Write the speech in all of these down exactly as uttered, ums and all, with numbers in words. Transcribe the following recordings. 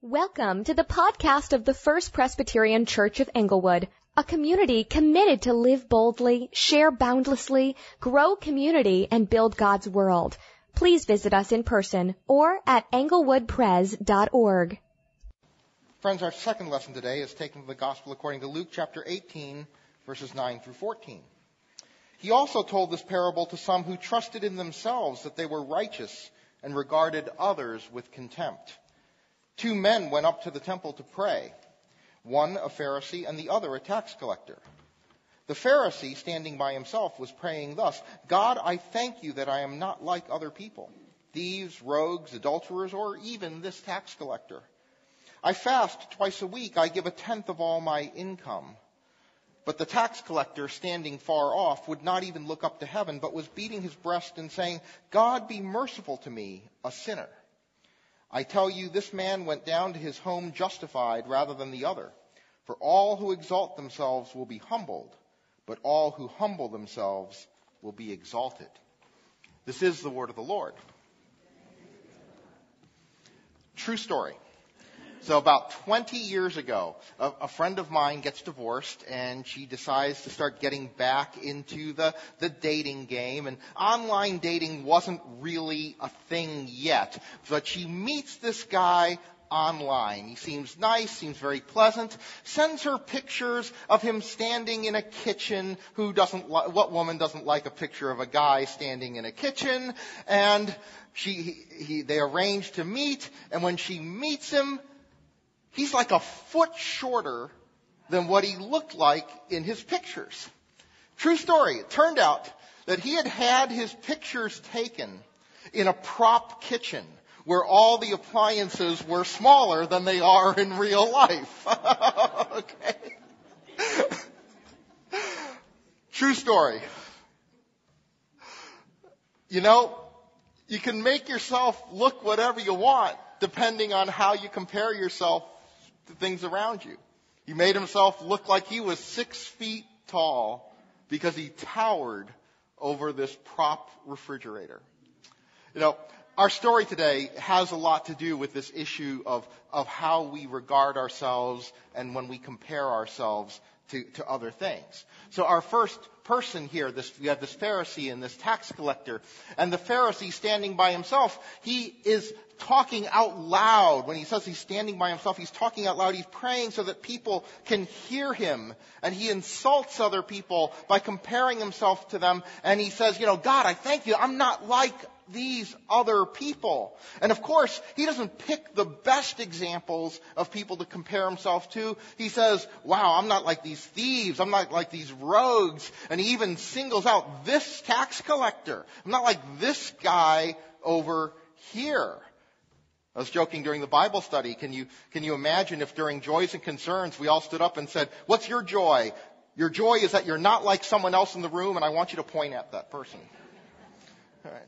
Welcome to the podcast of the First Presbyterian Church of Englewood, a community committed to live boldly, share boundlessly, grow community, and build God's world. Please visit us in person or at englewood pres dot org. Friends, our second lesson today is taken from the Gospel according to Luke chapter eighteen, verses nine through fourteen. He also told this parable to some who trusted in themselves that they were righteous and regarded others with contempt. Two men went up to the temple to pray, one a Pharisee and the other a tax collector. The Pharisee, standing by himself, was praying thus, "God, I thank you that I am not like other people, thieves, rogues, adulterers, or even this tax collector. I fast twice a week. I give a tenth of all my income." But the tax collector, standing far off, would not even look up to heaven, but was beating his breast and saying, "God, be merciful to me, a sinner." I tell you, this man went down to his home justified rather than the other. For all who exalt themselves will be humbled, but all who humble themselves will be exalted. This is the word of the Lord. True story. So about twenty years ago, a, a friend of mine gets divorced, and she decides to start getting back into the, the dating game. And online dating wasn't really a thing yet, but she meets this guy online. He seems nice, seems very pleasant, sends her pictures of him standing in a kitchen. Who doesn't li- what woman doesn't like a picture of a guy standing in a kitchen? And she, he, he, they arrange to meet, and when she meets him, he's like a foot shorter than what he looked like in his pictures. True story. It turned out that he had had his pictures taken in a prop kitchen where all the appliances were smaller than they are in real life. Okay. True story. You know, you can make yourself look whatever you want depending on how you compare yourself to things around you. He made himself look like he was six feet tall because he towered over this prop refrigerator. You know, our story today has a lot to do with this issue of, of how we regard ourselves and when we compare ourselves to, to other things. So our first person here, this, we have this Pharisee and this tax collector. And the Pharisee standing by himself, he is talking out loud. When he says he's standing by himself, he's talking out loud. He's praying so that people can hear him. And he insults other people by comparing himself to them. And he says, you know, "God, I thank you. I'm not like these other people." And of course, he doesn't pick the best examples of people to compare himself to. He says, "Wow, I'm not like these thieves. I'm not like these rogues." And he even singles out this tax collector. "I'm not like this guy over here." I was joking during the Bible study. Can you, can you imagine if during Joys and Concerns we all stood up and said, "What's your joy?" Your joy is that you're not like someone else in the room, and I want you to point at that person. All right.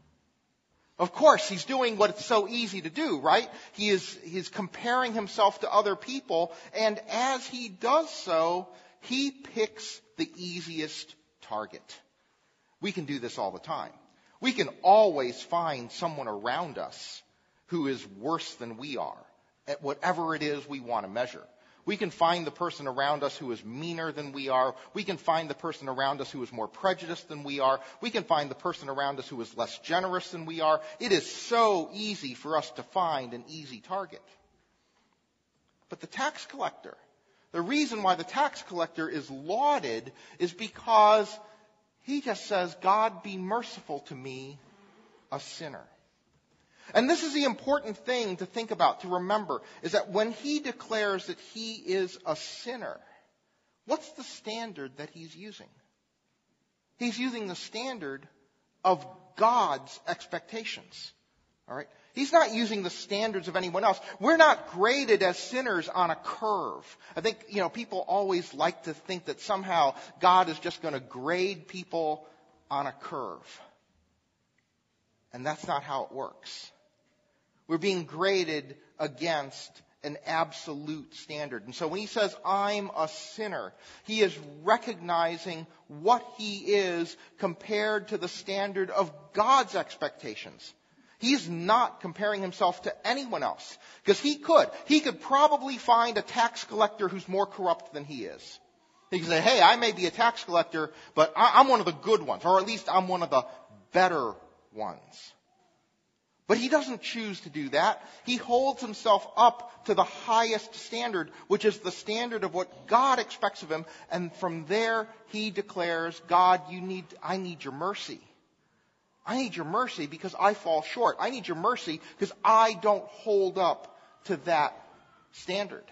Of course, he's doing what it's so easy to do, right? He is he's comparing himself to other people, and as he does so, he picks the easiest target. We can do this all the time. We can always find someone around us who is worse than we are at whatever it is we want to measure. We can find the person around us who is meaner than we are. We can find the person around us who is more prejudiced than we are. We can find the person around us who is less generous than we are. It is so easy for us to find an easy target. But the tax collector, the reason why the tax collector is lauded is because he just says, "God, be merciful to me, a sinner." And this is the important thing to think about, to remember, is that when he declares that he is a sinner, what's the standard that he's using? He's using the standard of God's expectations. All right? He's not using the standards of anyone else. We're not graded as sinners on a curve. I think, you know, people always like to think that somehow God is just going to grade people on a curve. And that's not how it works. We're being graded against an absolute standard. And so when he says, "I'm a sinner," he is recognizing what he is compared to the standard of God's expectations. He's not comparing himself to anyone else. Because he could. He could probably find a tax collector who's more corrupt than he is. He could say, hey, I may be a tax collector, but I'm one of the good ones. Or at least I'm one of the better ones. But he doesn't choose to do that. He holds himself up to the highest standard, which is the standard of what God expects of him. And from there, he declares, God, you need, I need your mercy. I need your mercy because I fall short. I need your mercy because I don't hold up to that standard.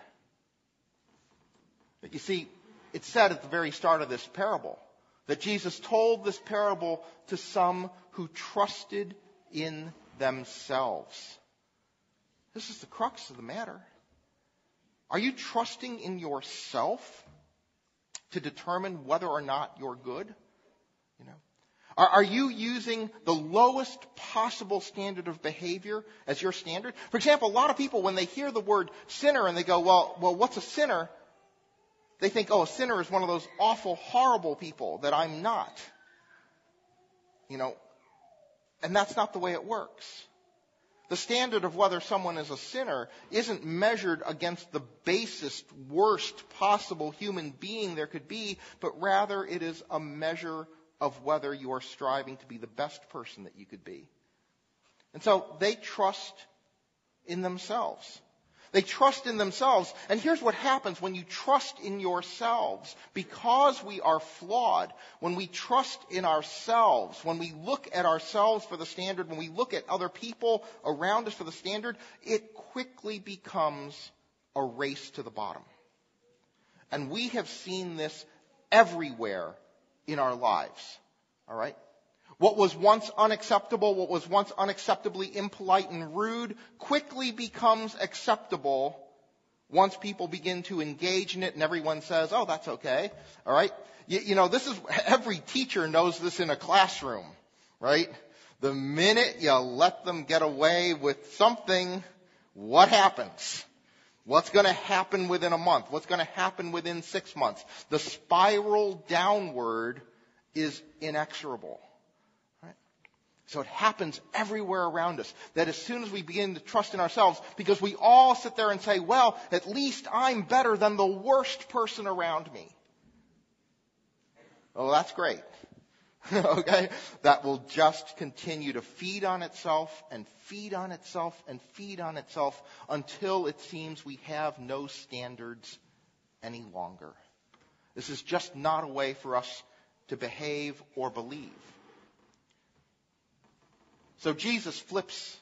But you see, it's said at the very start of this parable that Jesus told this parable to some who trusted in themselves. This is the crux of the matter. Are you trusting in yourself to determine whether or not you're good? You know, are, are you using the lowest possible standard of behavior as your standard? For example, a lot of people, when they hear the word sinner and they go, well, well, what's a sinner? They think, oh, a sinner is one of those awful, horrible people that I'm not. You know, and that's not the way it works. The standard of whether someone is a sinner isn't measured against the basest, worst possible human being there could be, but rather it is a measure of whether you are striving to be the best person that you could be. And so they trust in themselves. They trust in themselves. And here's what happens when you trust in yourselves. Because we are flawed, when we trust in ourselves, when we look at ourselves for the standard, when we look at other people around us for the standard, it quickly becomes a race to the bottom. And we have seen this everywhere in our lives. All right? What was once unacceptable, what was once unacceptably impolite and rude, quickly becomes acceptable once people begin to engage in it and everyone says, oh, that's okay. All right? You, you know, this is, every teacher knows this in a classroom, right? The minute you let them get away with something, what happens? What's going to happen within a month? What's going to happen within six months? The spiral downward is inexorable. So it happens everywhere around us, that as soon as we begin to trust in ourselves, because we all sit there and say, well, at least I'm better than the worst person around me. Oh, that's great. Okay? That will just continue to feed on itself and feed on itself and feed on itself until it seems we have no standards any longer. This is just not a way for us to behave or believe. So Jesus flips,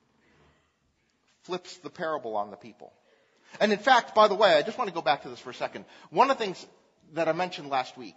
flips the parable on the people. And in fact, by the way, I just want to go back to this for a second. One of the things that I mentioned last week,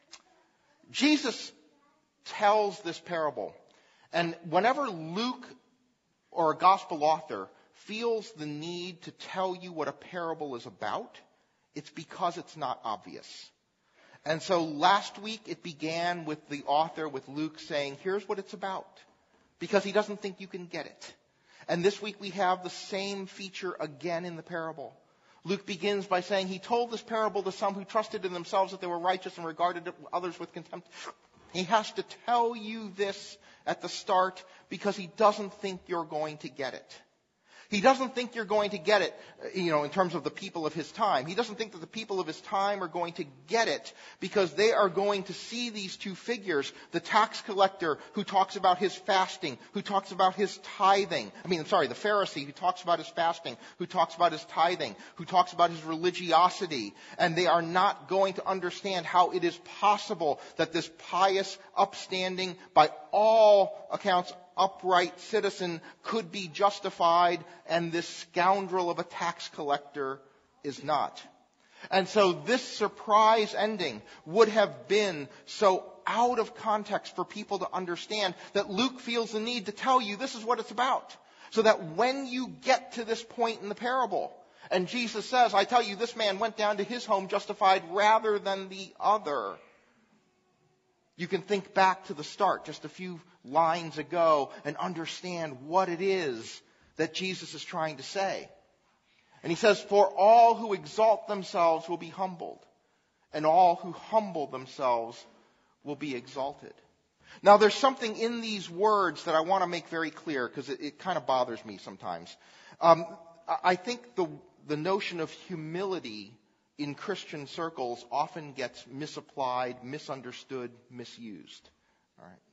Jesus tells this parable. And whenever Luke or a gospel author feels the need to tell you what a parable is about, it's because it's not obvious. And so last week it began with the author, with Luke, saying, here's what it's about. Because he doesn't think you can get it. And this week we have the same feature again in the parable. Luke begins by saying he told this parable to some who trusted in themselves that they were righteous and regarded others with contempt. He has to tell you this at the start because he doesn't think you're going to get it. He doesn't think you're going to get it, you know, in terms of the people of his time. He doesn't think that the people of his time are going to get it because they are going to see these two figures, the tax collector who talks about his fasting, who talks about his tithing. I mean, sorry, the Pharisee who talks about his fasting, who talks about his tithing, who talks about his religiosity. And they are not going to understand how it is possible that this pious, upstanding, by all accounts, upright citizen could be justified and this scoundrel of a tax collector is not. And so this surprise ending would have been so out of context for people to understand that Luke feels the need to tell you this is what it's about. So that when you get to this point in the parable, and Jesus says, I tell you, this man went down to his home justified rather than the other, you can think back to the start, just a few lines ago, and understand what it is that Jesus is trying to say. And he says, for all who exalt themselves will be humbled, and all who humble themselves will be exalted. Now, there's something in these words that I want to make very clear because it, it kind of bothers me sometimes. Um, I think the, the notion of humility in Christian circles often gets misapplied, misunderstood, misused. All right.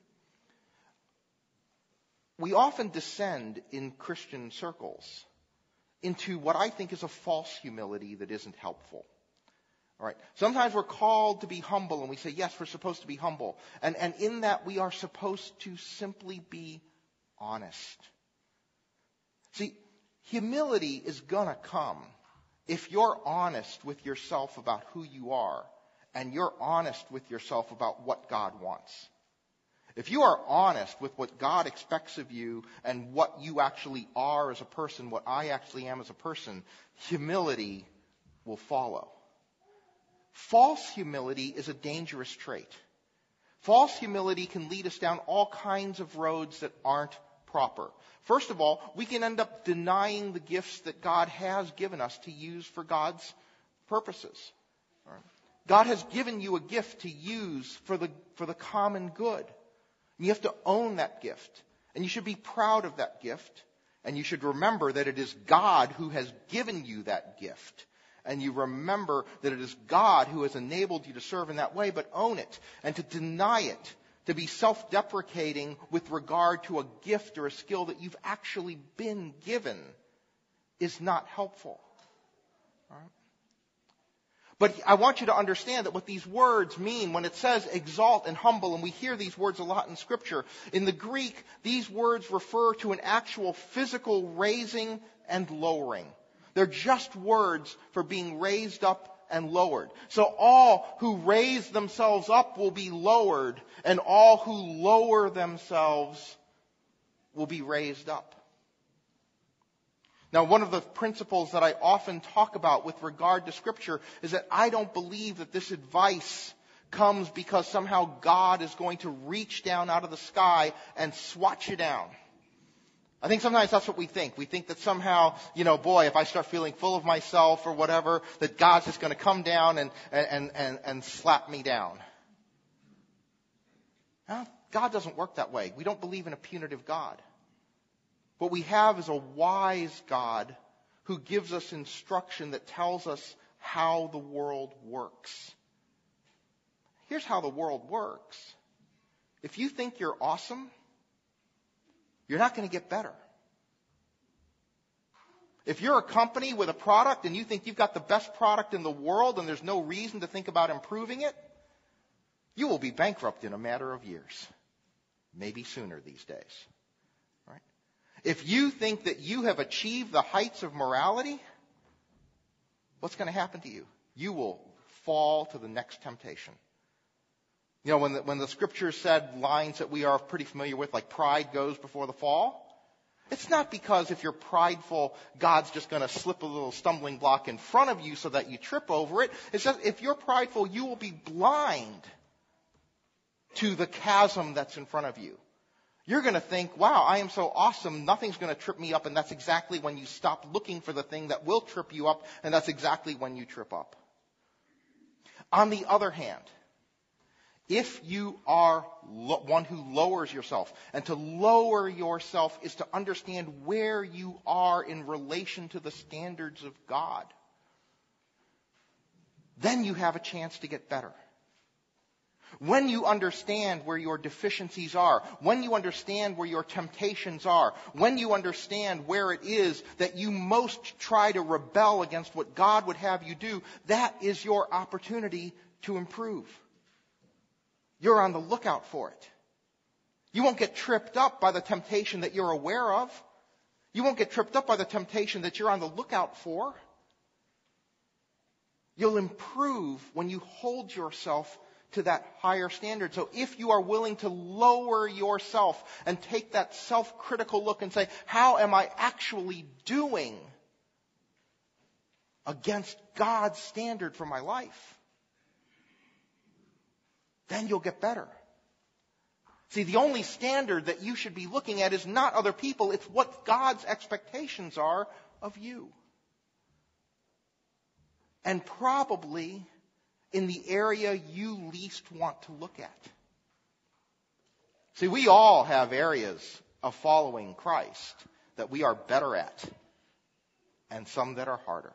We often descend in Christian circles into what I think is a false humility that isn't helpful. All right. Sometimes we're called to be humble, and we say, yes, we're supposed to be humble. And, and in that, we are supposed to simply be honest. See, humility is going to come if you're honest with yourself about who you are, and you're honest with yourself about what God wants. If you are honest with what God expects of you and what you actually are as a person, what I actually am as a person, humility will follow. False humility is a dangerous trait. False humility can lead us down all kinds of roads that aren't proper. First of all, we can end up denying the gifts that God has given us to use for God's purposes. All right. God has given you a gift to use for the, for the common good. And you have to own that gift. And you should be proud of that gift. And you should remember that it is God who has given you that gift. And you remember that it is God who has enabled you to serve in that way, but own it. And to deny it, to be self-deprecating with regard to a gift or a skill that you've actually been given, is not helpful. All right? But I want you to understand that what these words mean when it says exalt and humble, and we hear these words a lot in Scripture, in the Greek, these words refer to an actual physical raising and lowering. They're just words for being raised up and lowered. So all who raise themselves up will be lowered, and all who lower themselves will be raised up. Now, one of the principles that I often talk about with regard to Scripture is that I don't believe that this advice comes because somehow God is going to reach down out of the sky and swat you down. I think sometimes that's what we think. We think that somehow, you know, boy, if I start feeling full of myself or whatever, that God's just going to come down and, and, and, and slap me down. No, God doesn't work that way. We don't believe in a punitive God. What we have is a wise God who gives us instruction that tells us how the world works. Here's how the world works. If you think you're awesome, you're not going to get better. If you're a company with a product and you think you've got the best product in the world and there's no reason to think about improving it, you will be bankrupt in a matter of years. Maybe sooner these days. Right? If you think that you have achieved the heights of morality, what's going to happen to you? You will fall to the next temptation. You know, when the, when the Scripture said lines that we are pretty familiar with, like pride goes before the fall, it's not because if you're prideful, God's just going to slip a little stumbling block in front of you so that you trip over it. It's just if you're prideful, you will be blind to the chasm that's in front of you. You're going to think, wow, I am so awesome, nothing's going to trip me up, and that's exactly when you stop looking for the thing that will trip you up, and that's exactly when you trip up. On the other hand, if you are lo- one who lowers yourself, and to lower yourself is to understand where you are in relation to the standards of God, then you have a chance to get better. When you understand where your deficiencies are, when you understand where your temptations are, when you understand where it is that you most try to rebel against what God would have you do, that is your opportunity to improve. You're on the lookout for it. You won't get tripped up by the temptation that you're aware of. You won't get tripped up by the temptation that you're on the lookout for. You'll improve when you hold yourself to that higher standard. So if you are willing to lower yourself and take that self-critical look and say, how am I actually doing against God's standard for my life? Then you'll get better. See, the only standard that you should be looking at is not other people, it's what God's expectations are of you. And probably in the area you least want to look at. See, we all have areas of following Christ that we are better at, and some that are harder.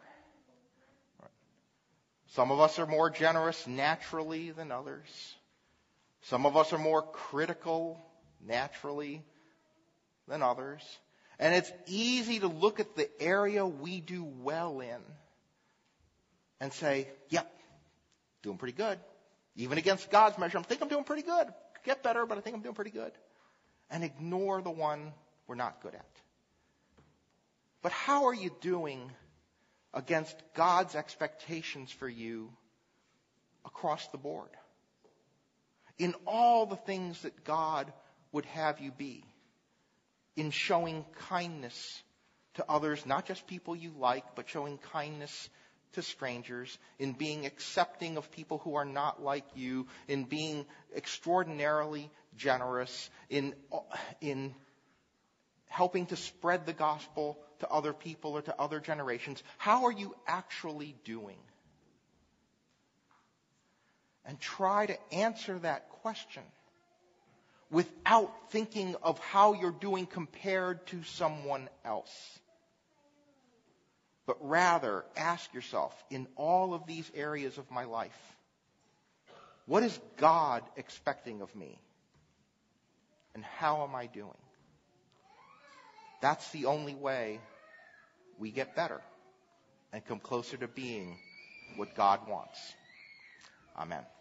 Some of us are more generous naturally than others. Some of us are more critical naturally than others. And it's easy to look at the area we do well in and say, yep, doing pretty good. Even against God's measure, I think I'm doing pretty good. Get better, but I think I'm doing pretty good. And ignore the one we're not good at. But how are you doing against God's expectations for you across the board? In all the things that God would have you be. In showing kindness to others, not just people you like, but showing kindness to strangers, in being accepting of people who are not like you, in being extraordinarily generous, in, in helping to spread the gospel to other people or to other generations. How are you actually doing? And try to answer that question without thinking of how you're doing compared to someone else. But rather, ask yourself, in all of these areas of my life, what is God expecting of me? And how am I doing? That's the only way we get better and come closer to being what God wants. Amen.